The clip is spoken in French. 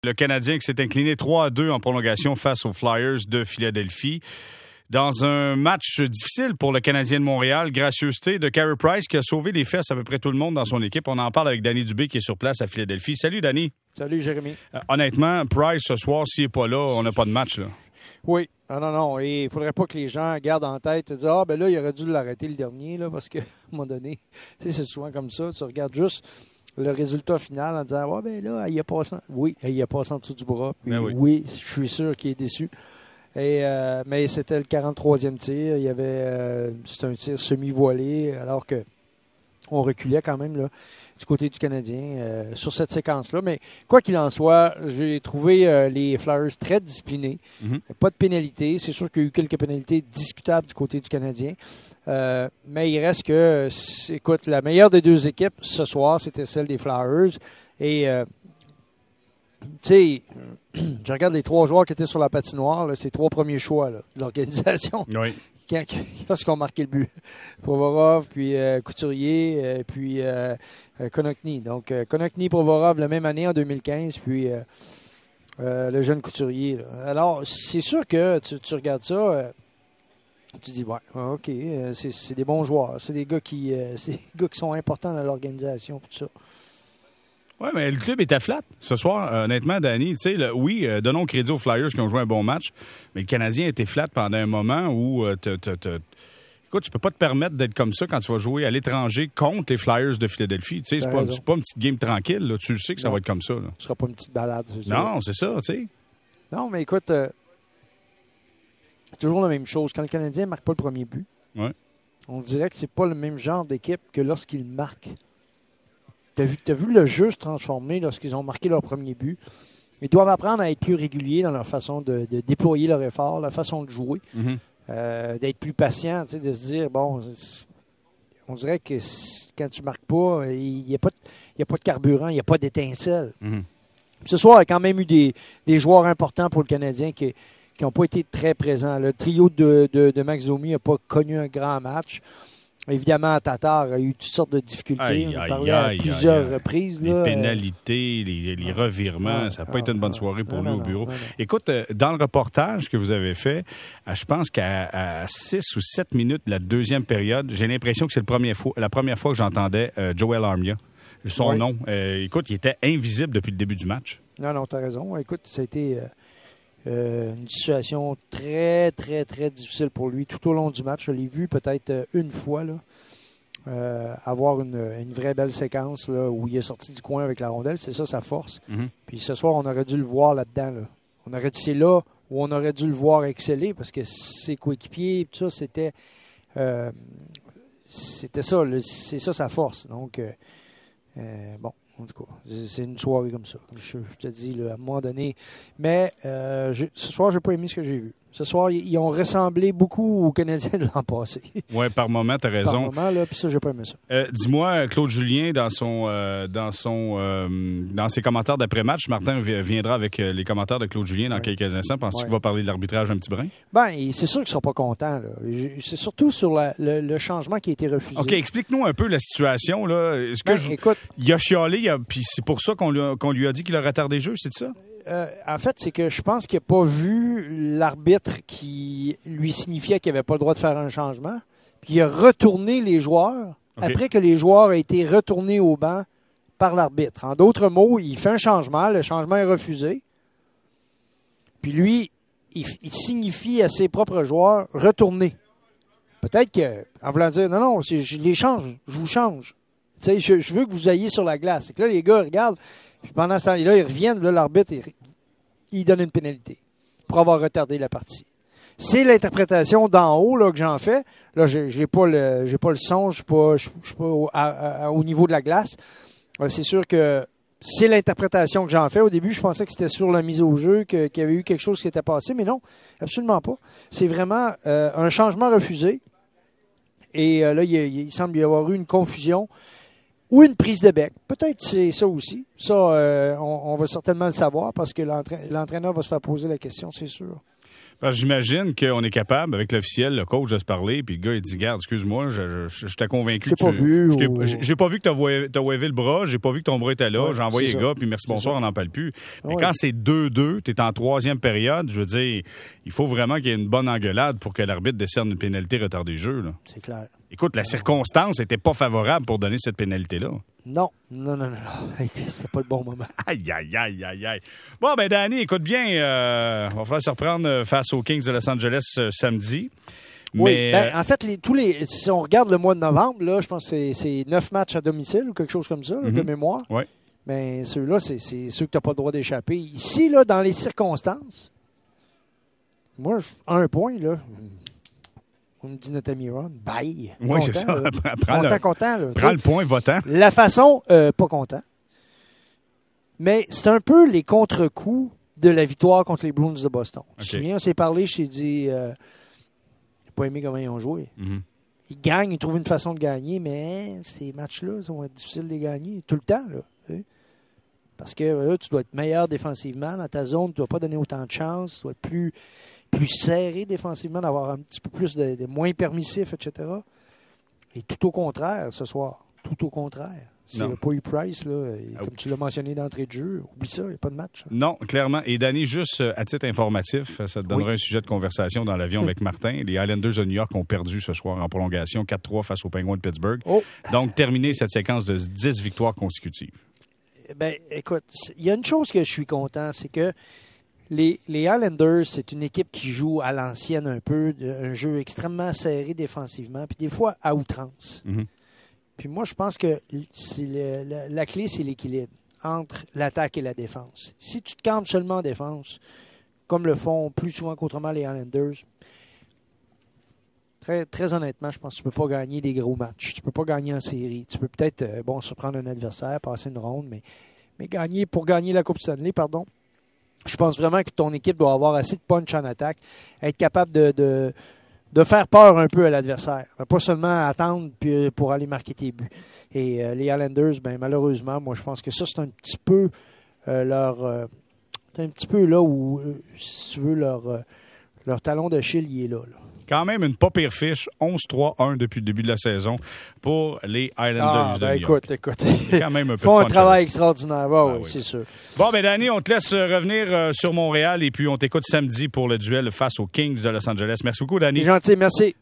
Le Canadien qui s'est incliné 3-2 en prolongation face aux Flyers de Philadelphie. Dans un match difficile pour le Canadien de Montréal, gracieuseté de Carey Price qui a sauvé les fesses à peu près tout le monde dans son équipe. On en parle avec Danny Dubé qui est sur place à Philadelphie. Salut Danny. Salut Jérémy. Honnêtement, Price ce soir, s'il n'est pas là, on n'a pas de match là. Oui. Non. Et il ne faudrait pas que les gens gardent en tête et disent « Ah, ben là, il aurait dû l'arrêter le dernier, là, parce qu'à un moment donné, c'est souvent comme ça. Tu regardes juste le résultat final en disant « Ouais, ben là, il a passé. » Oui, il a passé en dessous du bras. Puis oui, je suis sûr qu'il est déçu. Mais c'était le 43e tir. Il y avait c'était un tir semi-voilé, alors que on reculait quand même là, du côté du Canadien sur cette séquence-là. Mais quoi qu'il en soit, j'ai trouvé les Flyers très disciplinés. Pas de pénalité. C'est sûr qu'il y a eu quelques pénalités discutables du côté du Canadien. Mais il reste que, écoute, la meilleure des deux équipes ce soir, c'était celle des Flyers. Et, tu sais, je regarde les trois joueurs qui étaient sur la patinoire, là, ces trois premiers choix là, de l'organisation. Oui. Lorsqu'ils ont marqué le but. Provorov, puis Couturier, puis Konechny. Donc, Konechny, Provorov, la même année en 2015, puis le jeune Couturier. Là. Alors, c'est sûr que tu regardes ça, tu dis, ouais, OK, c'est des bons joueurs. C'est des gars qui sont importants dans l'organisation, tout ça. Oui, mais le club était flat ce soir, honnêtement, Danny. Tu sais, oui, donnons crédit aux Flyers qui ont joué un bon match, mais le Canadien était flat pendant un moment où écoute, tu peux pas te permettre d'être comme ça quand tu vas jouer à l'étranger contre les Flyers de Philadelphie. Tu sais, c'est pas une petite game tranquille. Là. Tu sais que ça va être comme ça. Là. Ce sera pas une petite balade. Non, c'est ça, tu sais. Non, mais écoute, c'est toujours la même chose. Quand le Canadien ne marque pas le premier but, on dirait que c'est pas le même genre d'équipe que lorsqu'il marque. T'as vu le jeu se transformer lorsqu'ils ont marqué leur premier but. Ils doivent apprendre à être plus réguliers dans leur façon de déployer leur effort, leur façon de jouer, d'être plus patient, de se dire, bon, on dirait que quand tu marques pas, il n'y a pas de carburant, il n'y a pas d'étincelle. Ce soir, il y a quand même eu des joueurs importants pour le Canadien qui n'ont pas été très présents. Le trio de Max Domi n'a pas connu un grand match. Évidemment, Tatar a eu toutes sortes de difficultés. On parlait à plusieurs reprises. Les là, pénalités, les revirements, ça n'a pas été une bonne soirée pour lui au bureau. Non. Écoute, dans le reportage que vous avez fait, je pense qu'à 6 ou 7 minutes de la deuxième période, j'ai l'impression que c'est la première fois que j'entendais Joel Armia. Son nom. Écoute, il était invisible depuis le début du match. Non, tu as raison. Écoute, ça a été une situation très, très, très difficile pour lui tout au long du match. Je l'ai vu peut-être une fois là, avoir une vraie belle séquence là, où il est sorti du coin avec la rondelle. C'est ça sa force. Puis ce soir, on aurait dû le voir là-dedans. Là. C'est là où on aurait dû le voir exceller parce que ses coéquipiers, tout ça, c'était ça. C'est ça sa force. Donc, bon. En tout cas, c'est une soirée comme ça. Je te dis, là, à un moment donné. Mais ce soir, je n'ai pas aimé ce que j'ai vu. Ce soir, ils ont ressemblé beaucoup aux Canadiens de l'an passé. Oui, par moment, tu as raison. Par moment, là, puis ça, j'ai pas aimé ça. Dis-moi, Claude Julien, dans ses commentaires d'après-match, Martin viendra avec les commentaires de Claude Julien dans quelques instants. Penses-tu qu'il va parler de l'arbitrage un petit brin? Bien, c'est sûr qu'il ne sera pas content. Là. C'est surtout sur le changement qui a été refusé. OK, explique-nous un peu la situation. Là. Est-ce que écoute, il a chialé, puis c'est pour ça qu'on lui a dit qu'il a retardé le jeu, c'est ça? En fait, c'est que je pense qu'il n'a pas vu l'arbitre qui lui signifiait qu'il n'avait pas le droit de faire un changement. Puis il a retourné les joueurs après que les joueurs aient été retournés au banc par l'arbitre. En d'autres mots, il fait un changement, le changement est refusé. Puis lui, il signifie à ses propres joueurs « retournez ». Peut-être qu'en voulant dire « non, je les change, je vous change. Tu sais, je veux que vous ayez sur la glace. » Et que là, les gars regardent. Puis pendant ce temps-là, ils reviennent, là, l'arbitre, il donne une pénalité pour avoir retardé la partie. C'est l'interprétation d'en haut là, que j'en fais. Là, j'ai pas le son, je suis pas au niveau de la glace. C'est sûr que c'est l'interprétation que j'en fais. Au début, je pensais que c'était sur la mise au jeu, qu'il y avait eu quelque chose qui était passé, mais non, absolument pas. C'est vraiment un changement refusé. Et là, il semble y avoir eu une confusion. Ou une prise de bec. Peut-être c'est ça aussi. Ça, on va certainement le savoir parce que l'entraîneur va se faire poser la question, c'est sûr. Parce que j'imagine qu'on est capable, avec l'officiel, le coach, de se parler, puis le gars, il dit, garde, excuse-moi, je t'ai convaincu j'ai pas vu que t'as waivé le bras, j'ai pas vu que ton bras était là, j'ai envoyé les gars, puis merci, bonsoir, on n'en parle plus. Mais quand c'est 2-2, t'es en troisième période, je veux dire, il faut vraiment qu'il y ait une bonne engueulade pour que l'arbitre décerne une pénalité retard des jeux, là. C'est clair. Écoute, la circonstance n'était pas favorable pour donner cette pénalité-là. Non. C'était pas le bon moment. Aïe. Bon, ben Danny, écoute bien, on va falloir se reprendre face aux Kings de Los Angeles samedi. Oui, mais, en fait, si on regarde le mois de novembre, là, je pense que c'est 9 matchs à domicile ou quelque chose comme ça, de mémoire. Oui. Mais ceux-là, c'est ceux que tu n'as pas le droit d'échapper. Ici, là, dans les circonstances, moi, 1 point, là. On me dit notre ami Ron, bye. Oui, c'est ça. Content. Là, prends le point, votant. La façon, pas content. Mais c'est un peu les contre-coups de la victoire contre les Bruins de Boston. Okay. Je me souviens, on s'est parlé, je t'ai dit, j'ai pas aimé comment ils ont joué. Mm-hmm. Ils gagnent, ils trouvent une façon de gagner, mais ces matchs-là, ça va être difficile de les gagner tout le temps. Là, parce que là, tu dois être meilleur défensivement. Dans ta zone, tu ne dois pas donner autant de chance. Tu dois être plus serré défensivement, d'avoir un petit peu plus de moins permissif, etc. Et tout au contraire, ce soir. Tout au contraire. S'il n'y a pas eu Price, là, comme tu l'as mentionné d'entrée de jeu, oublie ça, il n'y a pas de match. Non, clairement. Et Danny, juste à titre informatif, ça te donnera un sujet de conversation dans l'avion avec Martin. Les Islanders de New York ont perdu ce soir en prolongation 4-3 face aux Penguins de Pittsburgh. Donc, terminer cette séquence de 10 victoires consécutives. Ben, écoute, il y a une chose que je suis content, c'est que les Islanders, c'est une équipe qui joue à l'ancienne un peu, un jeu extrêmement serré défensivement, puis des fois à outrance. Mm-hmm. Puis moi, je pense que la clé, c'est l'équilibre entre l'attaque et la défense. Si tu te campes seulement en défense, comme le font plus souvent qu'autrement les Islanders, très, très honnêtement, je pense que tu ne peux pas gagner des gros matchs. Tu ne peux pas gagner en série. Tu peux peut-être surprendre un adversaire, passer une ronde, mais pour gagner la Coupe Stanley, je pense vraiment que ton équipe doit avoir assez de punch en attaque, être capable de faire peur un peu à l'adversaire. Pas seulement attendre pour aller marquer tes buts. Et les Islanders, malheureusement, moi je pense que ça, c'est un petit peu c'est un petit peu là où, si tu veux, leur talon d'Achille, il est là. Quand même une pas pire fiche, 11-3-1 depuis le début de la saison pour les Islanders de New York. Écoute. Quand même un peu font un travail extraordinaire. Oui, c'est sûr. Bon, Danny, on te laisse revenir sur Montréal et puis on t'écoute samedi pour le duel face aux Kings de Los Angeles. Merci beaucoup, Danny. C'est gentil, merci.